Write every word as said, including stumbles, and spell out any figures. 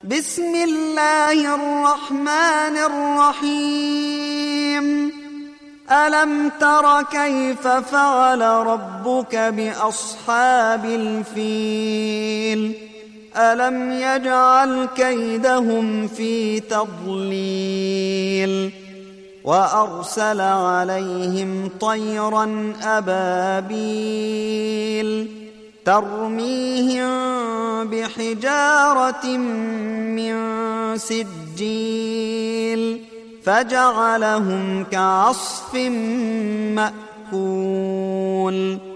بسم الله الرحمن الرحيم ألم تر كيف فعل ربك بأصحاب الفيل ألم يجعل كيدهم في تضليل وأرسل عليهم طيرا أبابيل ترميهم بحجارة من سجيل فجعلهم كعصف مأكول